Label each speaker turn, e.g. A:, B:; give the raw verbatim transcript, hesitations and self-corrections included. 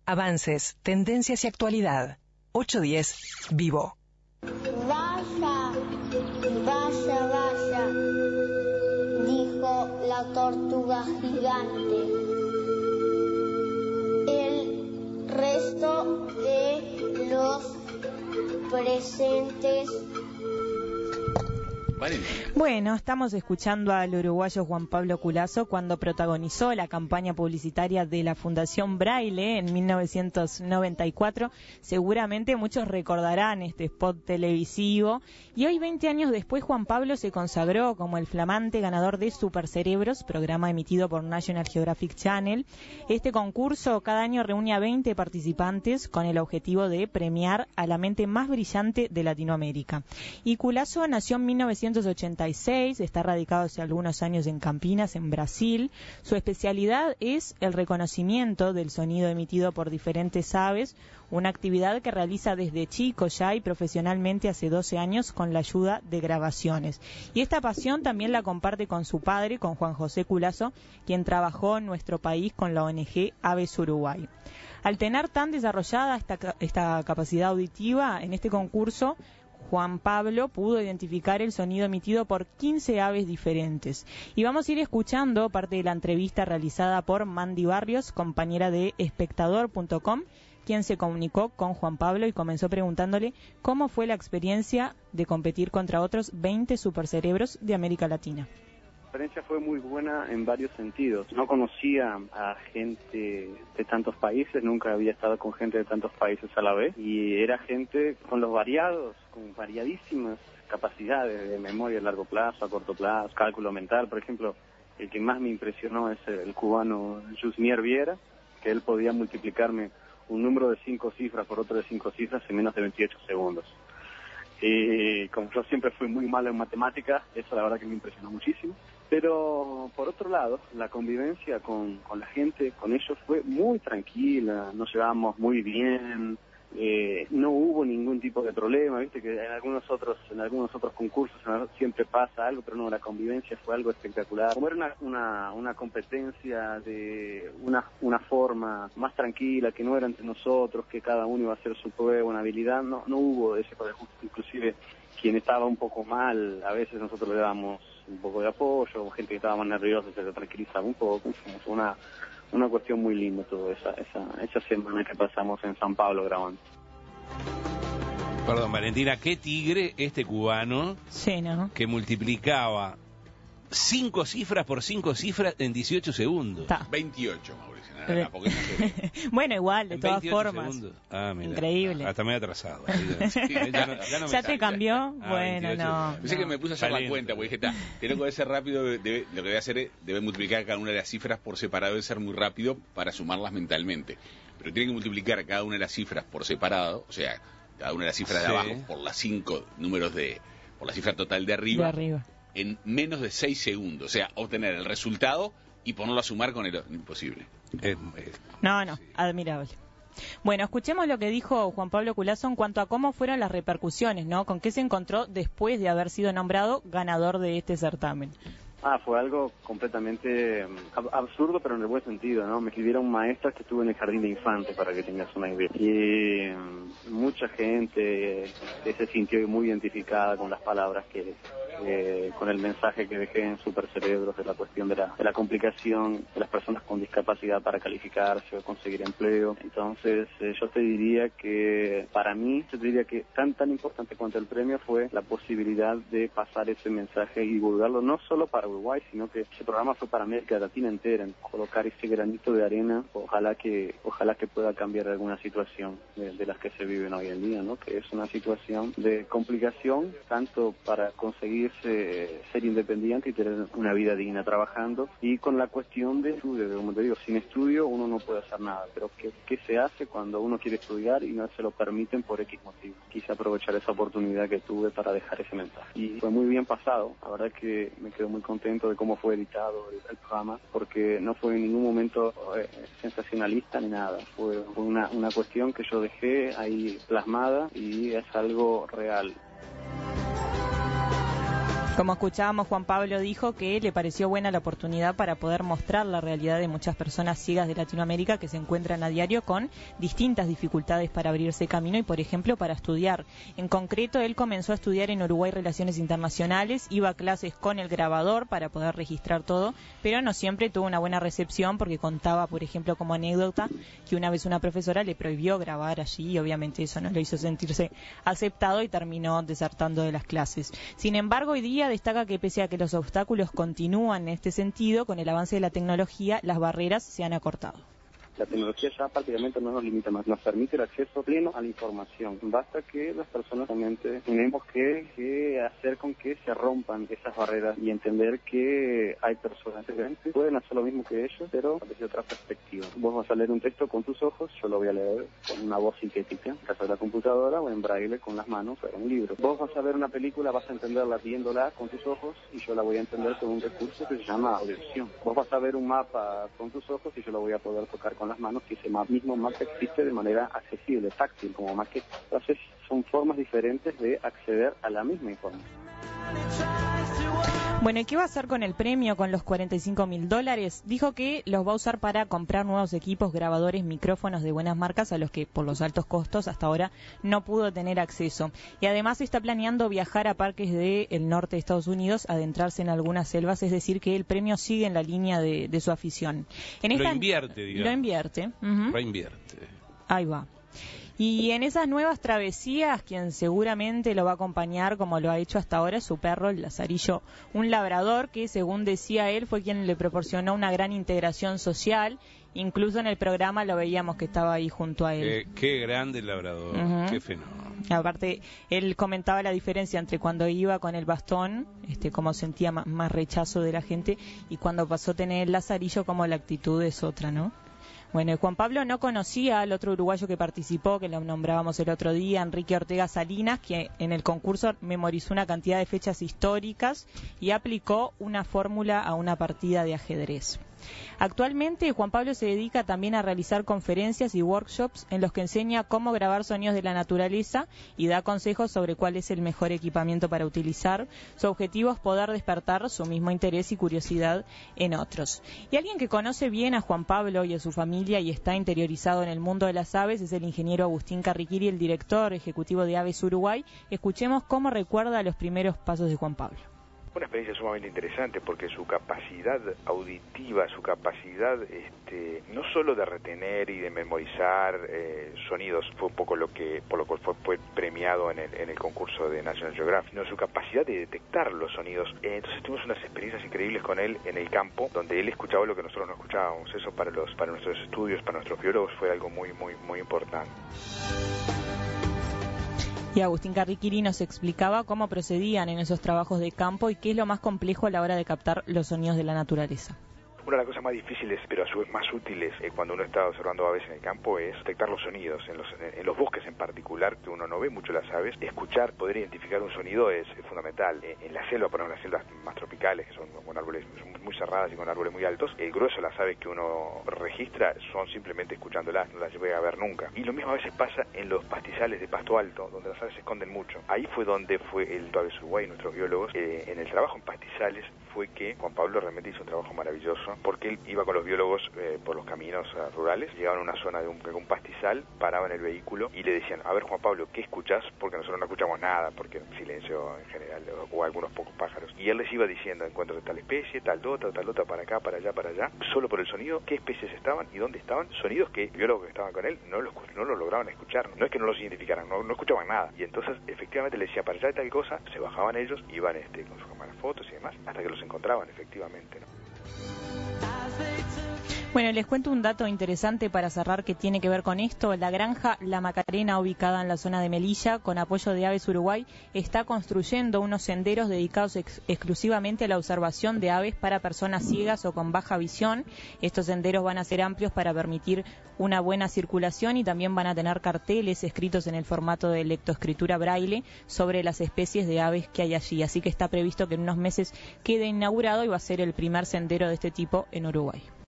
A: Avances, tendencias y actualidad. ocho diez Vivo.
B: Vaya, vaya, vaya, dijo la tortuga gigante. El resto de los presentes.
C: Bueno, estamos escuchando al uruguayo Juan Pablo Culazo cuando protagonizó la campaña publicitaria de la Fundación Braille en mil novecientos noventa y cuatro. Seguramente muchos recordarán este spot televisivo. Y hoy, veinte años después, Juan Pablo se consagró como el flamante ganador de Supercerebros, programa emitido por National Geographic Channel. Este concurso cada año reúne a veinte participantes con el objetivo de premiar a la mente más brillante de Latinoamérica. Y Culazo nació en mil novecientos ochenta y seis, está radicado hace algunos años en Campinas, en Brasil. Su especialidad es el reconocimiento del sonido emitido por diferentes aves, una actividad que realiza desde chico ya y profesionalmente hace doce años con la ayuda de grabaciones. Y esta pasión también la comparte con su padre, con Juan José Culazo, quien trabajó en nuestro país con la O N G Aves Uruguay. Al tener tan desarrollada esta, esta capacidad auditiva, en este concurso Juan Pablo pudo identificar el sonido emitido por quince aves diferentes. Y vamos a ir escuchando parte de la entrevista realizada por Mandy Barrios, compañera de espectador punto com, quien se comunicó con Juan Pablo y comenzó preguntándole cómo fue la experiencia de competir contra otros veinte supercerebros de América Latina.
D: La experiencia fue muy buena en varios sentidos. No conocía a gente de tantos países, nunca había estado con gente de tantos países a la vez, y era gente con los variados, con variadísimas capacidades de memoria a largo plazo, a corto plazo, cálculo mental. Por ejemplo, el que más me impresionó es el cubano Jusmier Viera, que él podía multiplicarme un número de cinco cifras por otro de cinco cifras en menos de veintiocho segundos. Y como yo siempre fui muy malo en matemáticas, eso la verdad que me impresionó muchísimo. Pero por otro lado, la convivencia con, con la gente, con ellos, fue muy tranquila, nos llevábamos muy bien, eh, no hubo ningún tipo de problema, viste que en algunos otros en algunos otros concursos siempre pasa algo, pero no, la convivencia fue algo espectacular. Como era una, una, una competencia de una, una forma más tranquila, que no era entre nosotros, que cada uno iba a hacer su prueba, una habilidad, no, no hubo ese prejuicio. Inclusive quien estaba un poco mal, a veces nosotros le dábamos un poco de apoyo, gente que estaba más nerviosa se le tranquilizaba un poco. Fue una, una cuestión muy linda toda esa, esa, esa semana que pasamos en San Pablo grabando.
E: Perdón, Valentina, qué tigre este cubano,
C: sí, ¿no?,
E: que multiplicaba cinco cifras por cinco cifras en dieciocho segundos.
C: Ta.
F: veintiocho, Mauricio. Nada, nada,
C: bueno, igual, de todas formas.
E: Ah, mira,
C: increíble.
E: Hasta me he atrasado.
C: Sí, ya no, ya no ¿Ya te cambió? Ah, bueno, veintiocho. No.
F: Pensé
C: no.
F: que me puse a hacer la cuenta, porque dije, tiene que ser rápido, debe, lo que voy a hacer es, debe multiplicar cada una de las cifras por separado, debe ser muy rápido para sumarlas mentalmente. Pero tiene que multiplicar cada una de las cifras por separado, o sea, cada una de las cifras sí. de abajo por las cinco números de, por la cifra total de arriba.
C: De arriba.
F: En menos de seis segundos, o sea, obtener el resultado y ponerlo a sumar con el imposible.
E: Eh, eh,
C: no, no, admirable. Bueno, escuchemos lo que dijo Juan Pablo Culazo en cuanto a cómo fueron las repercusiones, ¿no? Con qué se encontró después de haber sido nombrado ganador de este certamen.
D: Ah, fue algo completamente ab absurdo, pero en el buen sentido, ¿no? Me escribieron maestras que estuve en el jardín de infantes, para que tengas una idea. Y um, mucha gente eh, se sintió muy identificada con las palabras que, eh, con el mensaje que dejé en Supercerebros de la cuestión de la, de la complicación de las personas con discapacidad para calificarse o conseguir empleo. Entonces, eh, yo te diría que, para mí, yo te diría que tan, tan importante cuanto el premio fue la posibilidad de pasar ese mensaje y divulgarlo, no solo para Uruguay, sino que ese programa fue para América Latina entera, en colocar ese granito de arena, ojalá que ojalá que pueda cambiar alguna situación de, de las que se viven hoy en día, ¿no? Que es una situación de complicación, tanto para conseguirse ser independiente y tener una vida digna trabajando, y con la cuestión de estudio, como te digo, sin estudio uno no puede hacer nada, pero ¿qué, qué se hace cuando uno quiere estudiar y no se lo permiten por X motivo? Quise aprovechar esa oportunidad que tuve para dejar ese mensaje. Y fue muy bien pasado, la verdad es que me quedo muy contento de cómo fue editado el, el programa, porque no fue en ningún momento eh, sensacionalista ni nada, fue una, una cuestión que yo dejé ahí plasmada y es algo real.
C: Como escuchábamos, Juan Pablo dijo que le pareció buena la oportunidad para poder mostrar la realidad de muchas personas ciegas de Latinoamérica que se encuentran a diario con distintas dificultades para abrirse camino y, por ejemplo, para estudiar. En concreto, él comenzó a estudiar en Uruguay Relaciones Internacionales, iba a clases con el grabador para poder registrar todo, pero no siempre tuvo una buena recepción porque contaba, por ejemplo, como anécdota, que una vez una profesora le prohibió grabar allí y obviamente eso no lo hizo sentirse aceptado y terminó desertando de las clases. Sin embargo, hoy día destaca que pese a que los obstáculos continúan en este sentido, con el avance de la tecnología, las barreras se han acortado.
D: La tecnología ya prácticamente no nos limita más, nos permite el acceso pleno a la información. Basta que las personas realmente tenemos que, que hacer con que se rompan esas barreras y entender que hay personas diferentes que pueden hacer lo mismo que ellos, pero desde otra perspectiva. Vos vas a leer un texto con tus ojos, yo lo voy a leer con una voz sintética, en caso de la computadora, o en braille con las manos, o en un libro. Vos vas a ver una película, vas a entenderla viéndola con tus ojos y yo la voy a entender con un recurso que se llama audición. Vos vas a ver un mapa con tus ojos y yo lo voy a poder tocar con las manos, que ese mismo mapa existe de manera accesible, táctil, como maqueta. Entonces son formas diferentes de acceder a la misma información.
C: Bueno, ¿y qué va a hacer con el premio, con los cuarenta y cinco mil dólares? Dijo que los va a usar para comprar nuevos equipos, grabadores, micrófonos de buenas marcas a los que por los altos costos hasta ahora no pudo tener acceso. Y además está planeando viajar a parques del norte de Estados Unidos, adentrarse en algunas selvas, es decir, que el premio sigue en la línea de, de su afición. En
E: lo
C: esta,
E: invierte, digamos.
C: Lo invierte. Uh-huh.
E: Lo invierte.
C: Ahí va. Y en esas nuevas travesías, quien seguramente lo va a acompañar, como lo ha hecho hasta ahora, es su perro, el Lazarillo, un labrador que, según decía él, fue quien le proporcionó una gran integración social. Incluso en el programa lo veíamos que estaba ahí junto a él.
E: Eh, qué grande el labrador, uh-huh. Qué fenómeno.
C: Aparte, él comentaba la diferencia entre cuando iba con el bastón, este, cómo sentía más, más rechazo de la gente, y cuando pasó a tener el Lazarillo, como la actitud es otra, ¿no? Bueno, Juan Pablo no conocía al otro uruguayo que participó, que lo nombrábamos el otro día, Enrique Ortega Salinas, que en el concurso memorizó una cantidad de fechas históricas y aplicó una fórmula a una partida de ajedrez. Actualmente, Juan Pablo se dedica también a realizar conferencias y workshops en los que enseña cómo grabar sonidos de la naturaleza y da consejos sobre cuál es el mejor equipamiento para utilizar. Su objetivo es poder despertar su mismo interés y curiosidad en otros. Y alguien que conoce bien a Juan Pablo y a su familia y está interiorizado en el mundo de las aves es el ingeniero Agustín Carriquiri, el director ejecutivo de Aves Uruguay. Escuchemos cómo recuerda los primeros pasos de Juan Pablo.
G: Una experiencia sumamente interesante porque su capacidad auditiva, su capacidad este, no solo de retener y de memorizar eh, sonidos, fue un poco lo que por lo cual fue, fue premiado en el, en el concurso de National Geographic, sino su capacidad de detectar los sonidos. Eh, entonces tuvimos unas experiencias increíbles con él en el campo, donde él escuchaba lo que nosotros no escuchábamos. Eso para los para nuestros estudios, para nuestros biólogos fue algo muy muy muy importante.
C: Y Agustín Carriquiri nos explicaba cómo procedían en esos trabajos de campo y qué es lo más complejo a la hora de captar los sonidos de la naturaleza.
G: Una de las cosas más difíciles, pero a su vez más útiles, eh, cuando uno está observando aves en el campo, es detectar los sonidos. En los, en los bosques en particular, que uno no ve mucho las aves, escuchar, poder identificar un sonido es, es fundamental. Eh, en la selva, por ejemplo, las selvas más tropicales, que son con árboles son muy cerradas y con árboles muy altos, el grueso de las aves que uno registra son simplemente escuchándolas, no las voy a ver nunca. Y lo mismo a veces pasa en los pastizales de pasto alto, donde las aves se esconden mucho. Ahí fue donde fue el Aves Uruguay, nuestros biólogos, eh, en el trabajo en pastizales, fue que Juan Pablo realmente hizo un trabajo maravilloso, porque él iba con los biólogos eh, por los caminos uh, rurales, llegaban a una zona de un, de un pastizal, paraban el vehículo y le decían, a ver Juan Pablo, ¿qué escuchás? Porque nosotros no escuchamos nada, porque silencio en general, o, o algunos pocos pájaros. Y él les iba diciendo, encuentro de tal especie, tal dota, tal dota, para acá, para allá, para allá, solo por el sonido, qué especies estaban y dónde estaban, sonidos que los biólogos que estaban con él no los, no los lograban escuchar, no es que no los identificaran, no, no escuchaban nada. Y entonces, efectivamente, le decía, para allá de tal cosa, se bajaban ellos, iban este, con sus cámaras fotos y demás, hasta que los encontraban, efectivamente, ¿no?
C: Bueno, les cuento un dato interesante para cerrar que tiene que ver con esto. La granja La Macarena, ubicada en la zona de Melilla, con apoyo de Aves Uruguay, está construyendo unos senderos dedicados ex exclusivamente a la observación de aves para personas ciegas o con baja visión. Estos senderos van a ser amplios para permitir una buena circulación y también van a tener carteles escritos en el formato de lectoescritura braille sobre las especies de aves que hay allí. Así que está previsto que en unos meses quede inaugurado y va a ser el primer sendero de este tipo en Uruguay.